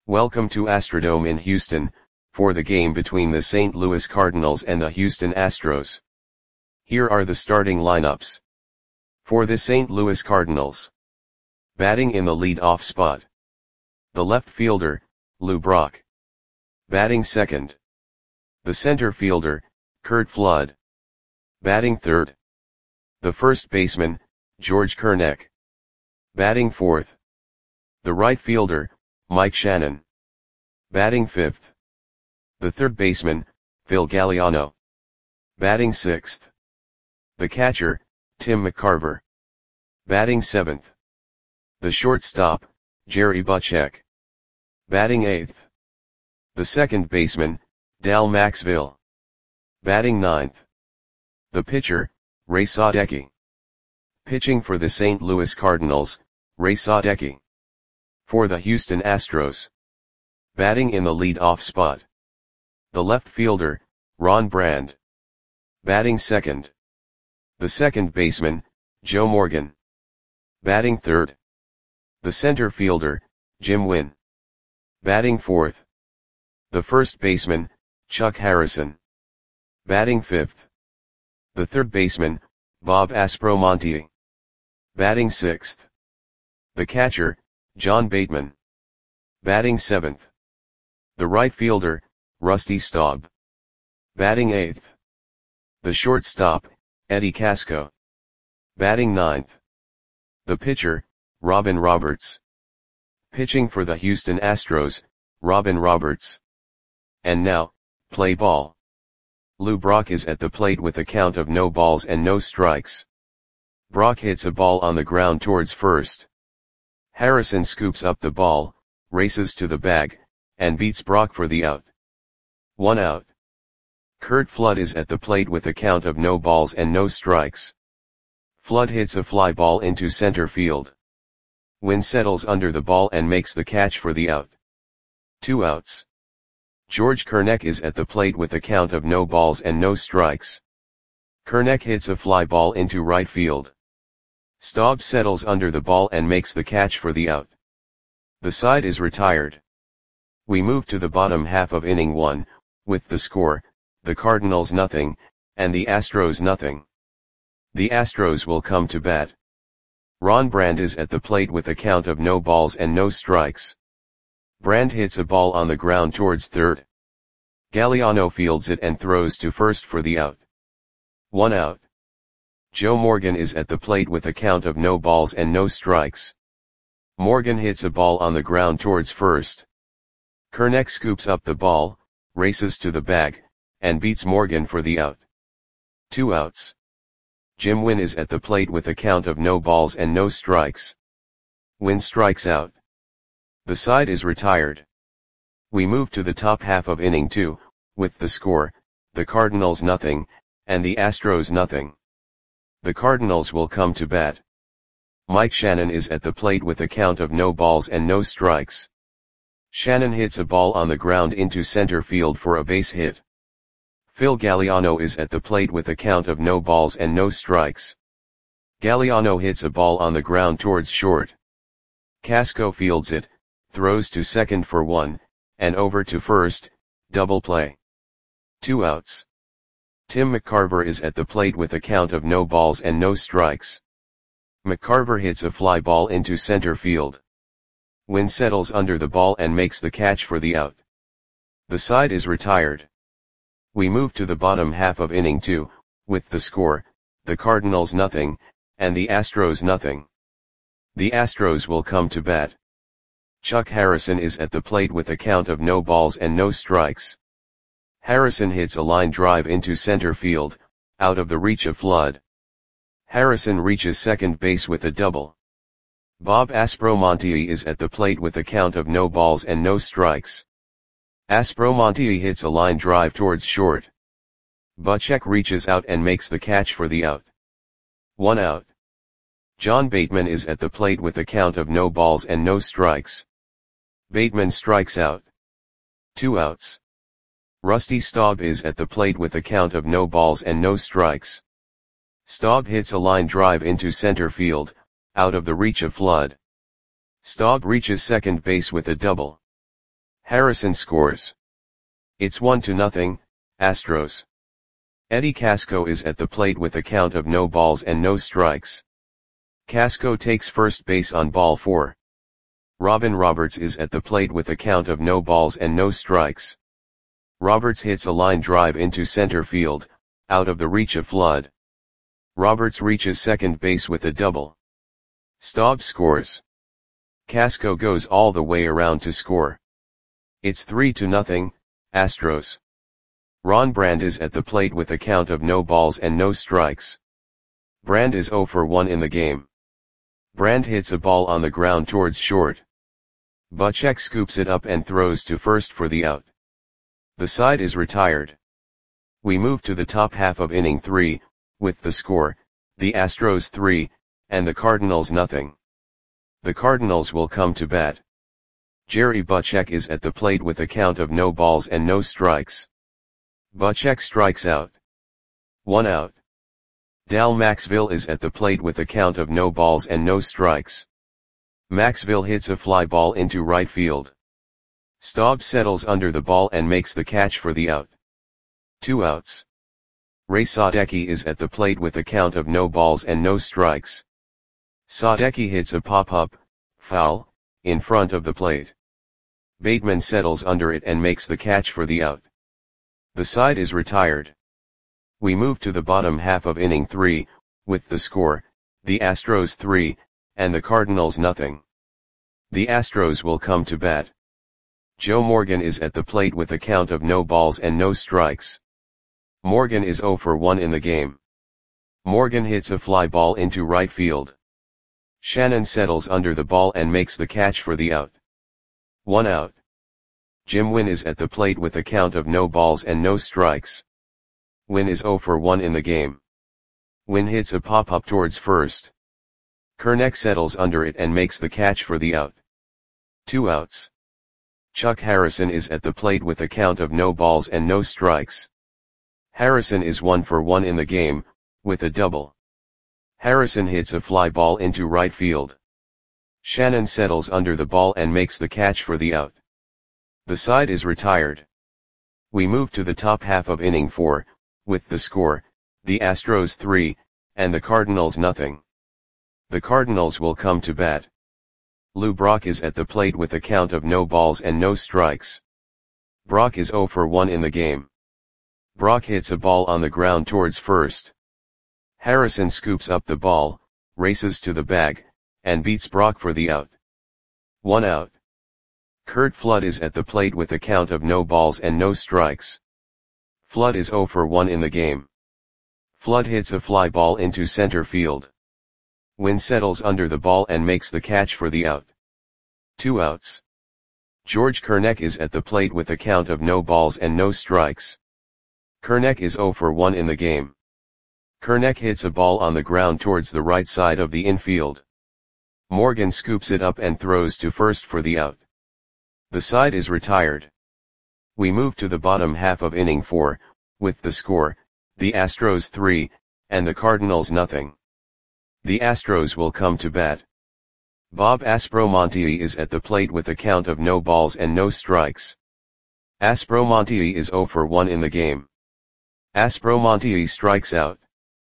Welcome to Astrodome in Houston, for the game between the St. Louis Cardinals and the Houston Astros. Here are the starting lineups. For the St. Louis Cardinals. Batting in the lead-off spot. The left fielder, Lou Brock. Batting second. The center fielder, Curt Flood. Batting third. The first baseman, George Kernek. Batting fourth. The right fielder, Mike Shannon. Batting fifth. The third baseman, Phil Galliano. Batting sixth. The catcher, Tim McCarver. Batting seventh. The shortstop, Jerry Butchek. Batting eighth. The second baseman, Dal Maxville. Batting ninth. The pitcher, Ray Sadecki. Pitching for the St. Louis Cardinals, Ray Sadecki. For the Houston Astros. Batting in the lead-off spot. The left fielder, Ron Brand. Batting second. The second baseman, Joe Morgan. Batting third. The center fielder, Jim Wynn. Batting fourth. The first baseman, Chuck Harrison. Batting fifth. The third baseman, Bob Aspromonte. Batting sixth. The catcher, John Bateman. Batting seventh. The right fielder, Rusty Staub. Batting eighth. The shortstop, Eddie Casco. Batting ninth. The pitcher, Robin Roberts. Pitching for the Houston Astros, Robin Roberts. And now, play ball. Lou Brock is at the plate with a count of no balls and no strikes. Brock hits a ball on the ground towards first. Harrison scoops up the ball, races to the bag, and beats Brock for the out. 1 out. Curt Flood is at the plate with a count of no balls and no strikes. Flood hits a fly ball into center field. Wynn settles under the ball and makes the catch for the out. 2 outs. George Kernek is at the plate with a count of no balls and no strikes. Kernek hits a fly ball into right field. Staub settles under the ball and makes the catch for the out. The side is retired. We move to the bottom half of inning 1, with the score, the Cardinals nothing, and the Astros nothing. The Astros will come to bat. Ron Brand is at the plate with a count of no balls and no strikes. Brand hits a ball on the ground towards third. Galliano fields it and throws to first for the out. 1 out. Joe Morgan is at the plate with a count of no balls and no strikes. Morgan hits a ball on the ground towards first. Kernek scoops up the ball, races to the bag, and beats Morgan for the out. 2 outs. Jim Wynn is at the plate with a count of no balls and no strikes. Wynn strikes out. The side is retired. We move to the top half of inning 2, with the score, the Cardinals nothing, and the Astros nothing. The Cardinals will come to bat. Mike Shannon is at the plate with a count of no balls and no strikes. Shannon hits a ball on the ground into center field for a base hit. Phil Galliano is at the plate with a count of no balls and no strikes. Galliano hits a ball on the ground towards short. Casco fields it, throws to second for 1, and over to first, double play. 2 outs. Tim McCarver is at the plate with a count of no balls and no strikes. McCarver hits a fly ball into center field. Wynn settles under the ball and makes the catch for the out. The side is retired. We move to the bottom half of inning 2, with the score, the Cardinals nothing, and the Astros nothing. The Astros will come to bat. Chuck Harrison is at the plate with a count of no balls and no strikes. Harrison hits a line drive into center field, out of the reach of Flood. Harrison reaches second base with a double. Bob Aspromonte is at the plate with a count of no balls and no strikes. Aspromonte hits a line drive towards short. Butchek reaches out and makes the catch for the out. 1 out. John Bateman is at the plate with a count of no balls and no strikes. Bateman strikes out. 2 outs. Rusty Staub is at the plate with a count of no balls and no strikes. Staub hits a line drive into center field, out of the reach of Flood. Staub reaches second base with a double. Harrison scores. It's 1-0, Astros. Eddie Casco is at the plate with a count of no balls and no strikes. Casco takes first base on ball 4. Robin Roberts is at the plate with a count of no balls and no strikes. Roberts hits a line drive into center field, out of the reach of Flood. Roberts reaches second base with a double. Staub scores. Casco goes all the way around to score. It's 3-0, Astros. Ron Brand is at the plate with a count of no balls and no strikes. Brand is 0 for 1 in the game. Brand hits a ball on the ground towards short. Buchek scoops it up and throws to first for the out. The side is retired. We move to the top half of inning 3, with the score, the Astros 3, and the Cardinals nothing. The Cardinals will come to bat. Jerry Buchek is at the plate with a count of no balls and no strikes. Buchek strikes out. 1 out. Dal Maxville is at the plate with a count of no balls and no strikes. Maxville hits a fly ball into right field. Staub settles under the ball and makes the catch for the out. 2 outs. Ray Sadecki is at the plate with a count of no balls and no strikes. Sadecki hits a pop-up, foul, in front of the plate. Bateman settles under it and makes the catch for the out. The side is retired. We move to the bottom half of inning 3, with the score, the Astros 3, and the Cardinals nothing. The Astros will come to bat. Joe Morgan is at the plate with a count of no balls and no strikes. Morgan is 0 for 1 in the game. Morgan hits a fly ball into right field. Shannon settles under the ball and makes the catch for the out. 1 out. Jim Wynn is at the plate with a count of no balls and no strikes. Wynn is 0 for 1 in the game. Wynn hits a pop-up towards first. Kerneck settles under it and makes the catch for the out. 2 outs. Chuck Harrison is at the plate with a count of no balls and no strikes. Harrison is 1 for 1 in the game, with a double. Harrison hits a fly ball into right field. Shannon settles under the ball and makes the catch for the out. The side is retired. We move to the top half of inning 4, with the score, the Astros 3, and the Cardinals nothing. The Cardinals will come to bat. Lou Brock is at the plate with a count of no balls and no strikes. Brock is 0 for 1 in the game. Brock hits a ball on the ground towards first. Harrison scoops up the ball, races to the bag, and beats Brock for the out. 1 out. Curt Flood is at the plate with a count of no balls and no strikes. Flood is 0 for 1 in the game. Flood hits a fly ball into center field. Wynn settles under the ball and makes the catch for the out. 2 outs. George Kerneck is at the plate with a count of no balls and no strikes. Kerneck is 0 for 1 in the game. Kerneck hits a ball on the ground towards the right side of the infield. Morgan scoops it up and throws to first for the out. The side is retired. We move to the bottom half of inning 4, with the score, the Astros 3, and the Cardinals nothing. The Astros will come to bat. Bob Aspromonte is at the plate with a count of no balls and no strikes. Aspromonte is 0 for 1 in the game. Aspromonte strikes out.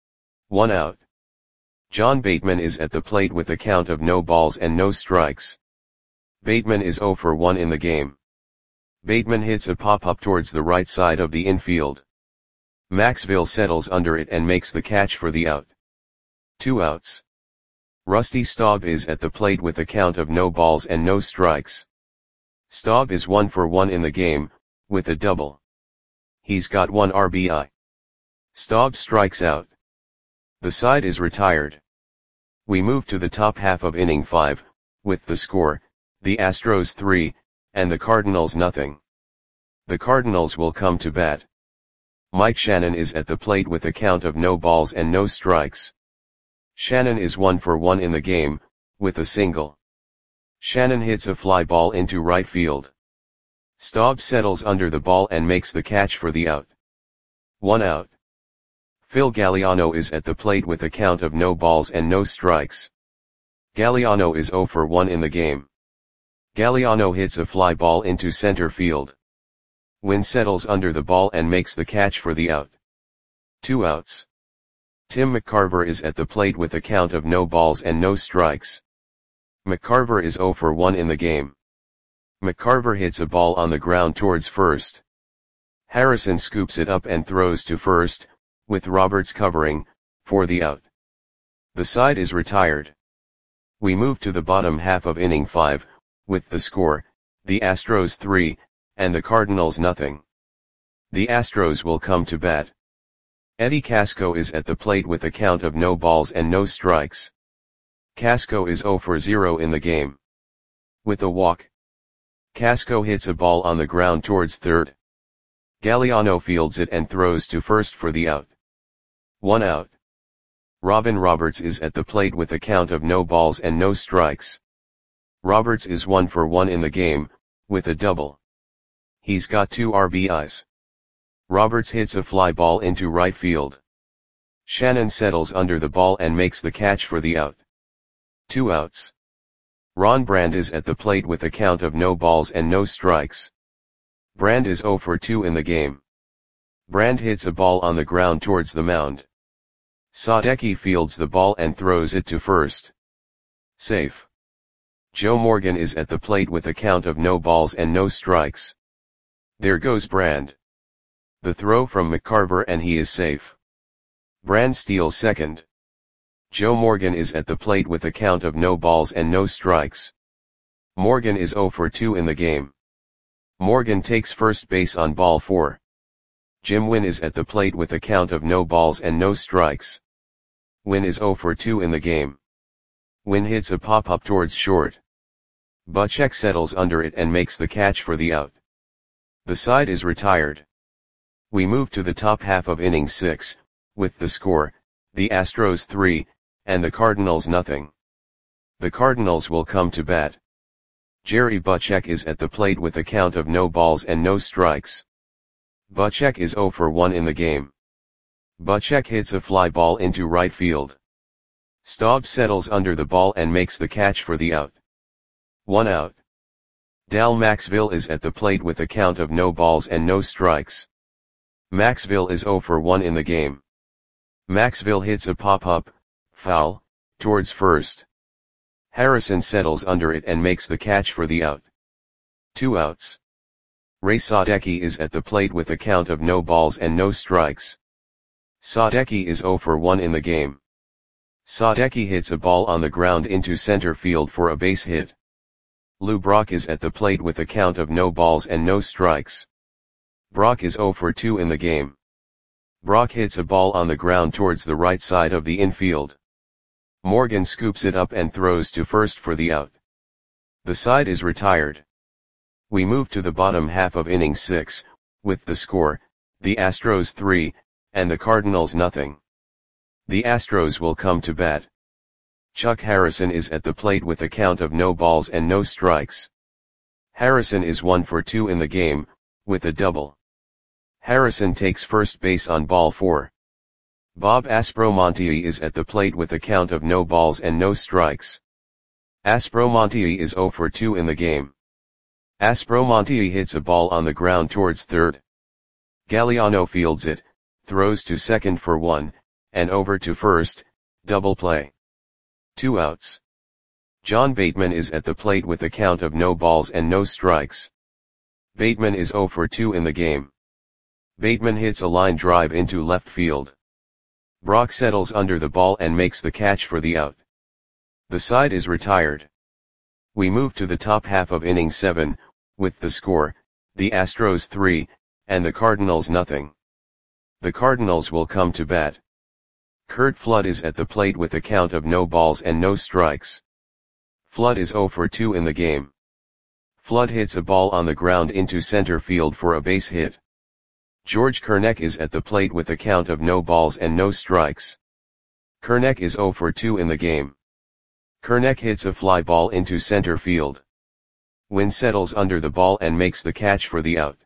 1 out. John Bateman is at the plate with a count of no balls and no strikes. Bateman is 0 for 1 in the game. Bateman hits a pop-up towards the right side of the infield. Maxville settles under it and makes the catch for the out. 2 outs. Rusty Staub is at the plate with a count of no balls and no strikes. Staub is 1 for 1 in the game, with a double. He's got 1 RBI. Staub strikes out. The side is retired. We move to the top half of inning 5, with the score, the Astros 3, and the Cardinals nothing. The Cardinals will come to bat. Mike Shannon is at the plate with a count of no balls and no strikes. Shannon is 1 for 1 in the game, with a single. Shannon hits a fly ball into right field. Staub settles under the ball and makes the catch for the out. 1 out. Phil Galliano is at the plate with a count of no balls and no strikes. Galliano is 0 for 1 in the game. Galliano hits a fly ball into center field. Wynn settles under the ball and makes the catch for the out. 2 outs. Tim McCarver is at the plate with a count of no balls and no strikes. McCarver is 0 for 1 in the game. McCarver hits a ball on the ground towards first. Harrison scoops it up and throws to first, with Roberts covering, for the out. The side is retired. We move to the bottom half of inning 5, with the score, the Astros 3, and the Cardinals nothing. The Astros will come to bat. Eddie Casco is at the plate with a count of no balls and no strikes. Casco is 0 for 0 in the game. With a walk. Casco hits a ball on the ground towards third. Galliano fields it and throws to first for the out. 1 out. Robin Roberts is at the plate with a count of no balls and no strikes. Roberts is 1 for 1 in the game, with a double. He's got 2 RBIs. Roberts hits a fly ball into right field. Shannon settles under the ball and makes the catch for the out. 2 outs. Ron Brand is at the plate with a count of no balls and no strikes. Brand is 0 for 2 in the game. Brand hits a ball on the ground towards the mound. Sadecki fields the ball and throws it to first. Safe. Joe Morgan is at the plate with a count of no balls and no strikes. There goes Brand. The throw from McCarver and he is safe. Brand steals second. Joe Morgan is at the plate with a count of no balls and no strikes. Morgan is 0 for 2 in the game. Morgan takes first base on ball 4. Jim Wynn is at the plate with a count of no balls and no strikes. Wynn is 0 for 2 in the game. Wynn hits a pop-up towards short. Butchek settles under it and makes the catch for the out. The side is retired. We move to the top half of inning 6, with the score, the Astros 3, and the Cardinals nothing. The Cardinals will come to bat. Jerry Butchek is at the plate with a count of no balls and no strikes. Butchek is 0 for 1 in the game. Butchek hits a fly ball into right field. Staub settles under the ball and makes the catch for the out. 1 out. Dal Maxville is at the plate with a count of no balls and no strikes. Maxville is 0 for 1 in the game. Maxville hits a pop-up, foul, towards first. Harrison settles under it and makes the catch for the out. 2 outs. Ray Sadecki is at the plate with a count of no balls and no strikes. Sadecki is 0 for 1 in the game. Sadecki hits a ball on the ground into center field for a base hit. Lou Brock is at the plate with a count of no balls and no strikes. Brock is 0 for 2 in the game. Brock hits a ball on the ground towards the right side of the infield. Morgan scoops it up and throws to first for the out. The side is retired. We move to the bottom half of inning 6, with the score, the Astros 3, and the Cardinals nothing. The Astros will come to bat. Chuck Harrison is at the plate with a count of no balls and no strikes. Harrison is 1 for 2 in the game, with a double. Harrison takes first base on ball 4. Bob Aspromonte is at the plate with a count of no balls and no strikes. Aspromonte is 0 for 2 in the game. Aspromonte hits a ball on the ground towards third. Galliano fields it, throws to second for 1, and over to first, double play. 2 outs. John Bateman is at the plate with a count of no balls and no strikes. Bateman is 0 for 2 in the game. Bateman hits a line drive into left field. Brock settles under the ball and makes the catch for the out. The side is retired. We move to the top half of inning 7, with the score, the Astros 3, and the Cardinals nothing. The Cardinals will come to bat. Curt Flood is at the plate with a count of no balls and no strikes. Flood is 0 for 2 in the game. Flood hits a ball on the ground into center field for a base hit. George Kernek is at the plate with a count of no balls and no strikes. Kernek is 0 for 2 in the game. Kernek hits a fly ball into center field. Wynn settles under the ball and makes the catch for the out.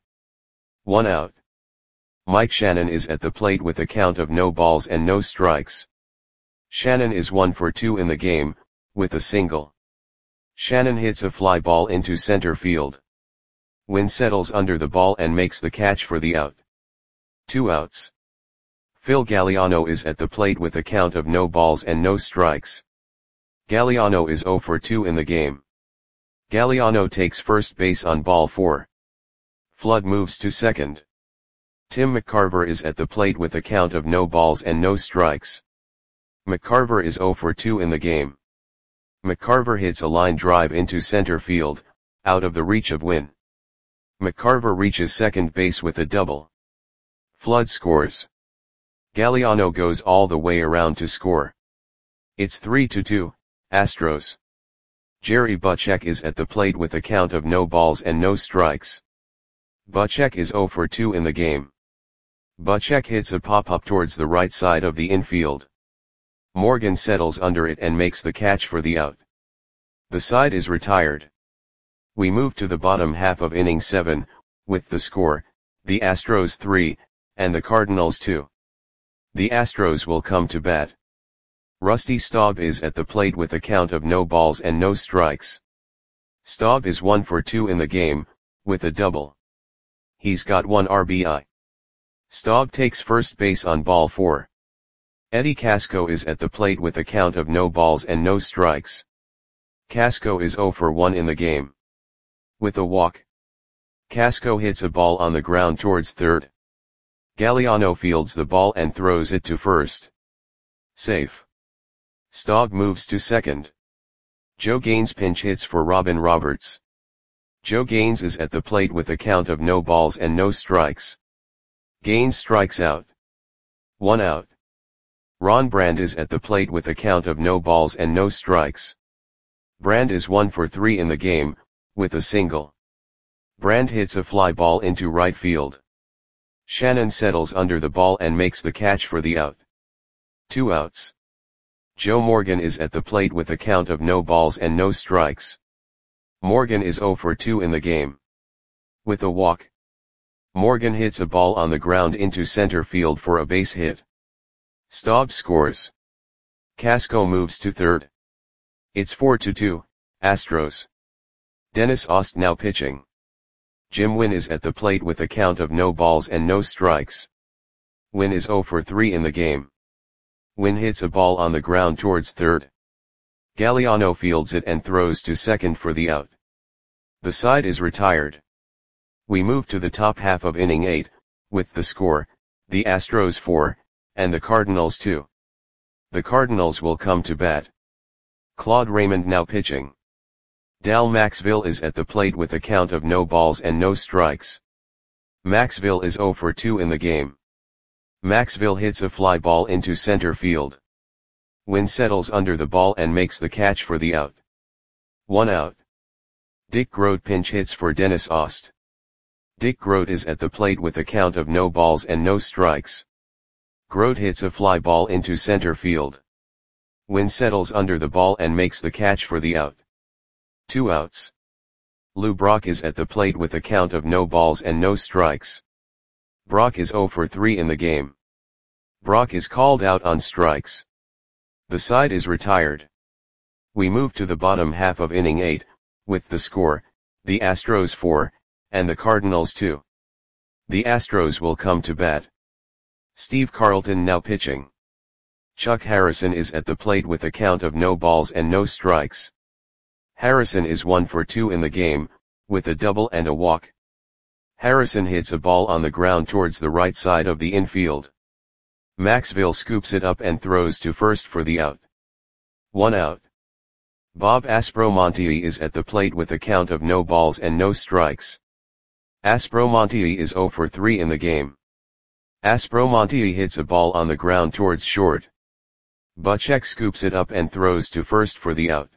1 out. Mike Shannon is at the plate with a count of no balls and no strikes. Shannon is 1 for 2 in the game, with a single. Shannon hits a fly ball into center field. Wynn settles under the ball and makes the catch for the out. 2 outs. Phil Galliano is at the plate with a count of no balls and no strikes. Galliano is 0 for 2 in the game. Galliano takes first base on ball 4. Flood moves to second. Tim McCarver is at the plate with a count of no balls and no strikes. McCarver is 0 for 2 in the game. McCarver hits a line drive into center field, out of the reach of Wynn. McCarver reaches second base with a double. Flood scores. Galliano goes all the way around to score. It's 3-2, Astros. Jerry Butchek is at the plate with a count of no balls and no strikes. Butchek is 0 for 2 in the game. Butchek hits a pop-up towards the right side of the infield. Morgan settles under it and makes the catch for the out. The side is retired. We move to the bottom half of inning 7, with the score, the Astros 3, and the Cardinals 2. The Astros will come to bat. Rusty Staub is at the plate with a count of no balls and no strikes. Staub is 1 for 2 in the game, with a double. He's got 1 RBI. Staub takes first base on ball 4. Eddie Casco is at the plate with a count of no balls and no strikes. Casco is 0 for 1 in the game. With a walk. Casco hits a ball on the ground towards third. Galliano fields the ball and throws it to first. Safe. Staub moves to second. Joe Gaines pinch hits for Robin Roberts. Joe Gaines is at the plate with a count of no balls and no strikes. Gaines strikes out. 1 out. Ron Brand is at the plate with a count of no balls and no strikes. Brand is 1 for 3 in the game, with a single. Brand hits a fly ball into right field. Shannon settles under the ball and makes the catch for the out. 2 outs. Joe Morgan is at the plate with a count of no balls and no strikes. Morgan is 0 for 2 in the game. With a walk. Morgan hits a ball on the ground into center field for a base hit. Staub scores. Casco moves to third. It's 4-2, Astros. Dennis Ost now pitching. Jim Wynn is at the plate with a count of no balls and no strikes. Wynn is 0 for 3 in the game. Wynn hits a ball on the ground towards third. Galliano fields it and throws to second for the out. The side is retired. We move to the top half of inning 8, with the score, the Astros 4, and the Cardinals 2. The Cardinals will come to bat. Claude Raymond now pitching. Dal Maxville is at the plate with a count of no balls and no strikes. Maxville is 0 for 2 in the game. Maxville hits a fly ball into center field. Wynn settles under the ball and makes the catch for the out. 1 out. Dick Groat pinch hits for Dennis Ost. Dick Groat is at the plate with a count of no balls and no strikes. Groat hits a fly ball into center field. Wynn settles under the ball and makes the catch for the out. 2 outs. Lou Brock is at the plate with a count of no balls and no strikes. Brock is 0 for 3 in the game. Brock is called out on strikes. The side is retired. We move to the bottom half of inning 8, with the score, the Astros 4, and the Cardinals 2. The Astros will come to bat. Steve Carlton now pitching. Chuck Harrison is at the plate with a count of no balls and no strikes. Harrison is 1 for 2 in the game, with a double and a walk. Harrison hits a ball on the ground towards the right side of the infield. Maxville scoops it up and throws to first for the out. 1 out. Bob Aspromonte is at the plate with a count of no balls and no strikes. Aspromonte is 0 for 3 in the game. Aspromonte hits a ball on the ground towards short. Butchek scoops it up and throws to first for the out.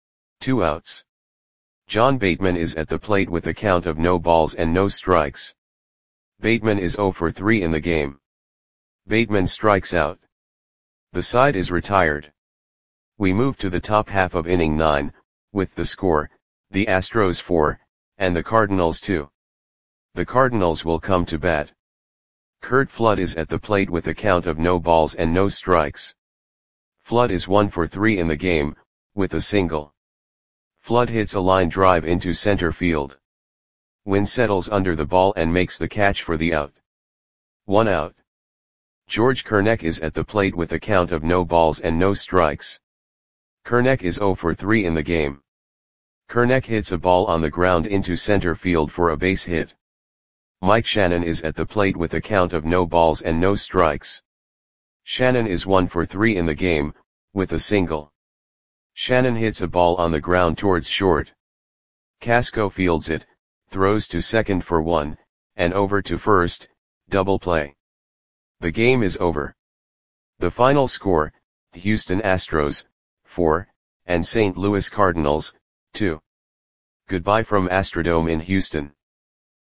2 outs. John Bateman is at the plate with a count of no balls and no strikes. Bateman is 0 for 3 in the game. Bateman strikes out. The side is retired. We move to the top half of inning 9, with the score, the Astros 4, and the Cardinals 2. The Cardinals will come to bat. Curt Flood is at the plate with a count of no balls and no strikes. Flood is 1 for 3 in the game, with a single. Flood hits a line drive into center field. Wynn settles under the ball and makes the catch for the out. 1 out. George Kernek is at the plate with a count of no balls and no strikes. Kernek is 0 for 3 in the game. Kernek hits a ball on the ground into center field for a base hit. Mike Shannon is at the plate with a count of no balls and no strikes. Shannon is 1 for 3 in the game, with a single. Shannon hits a ball on the ground towards short. Casco fields it, throws to second for 1, and over to first, double play. The game is over. The final score, Houston Astros, 4, and St. Louis Cardinals, 2. Goodbye from Astrodome in Houston.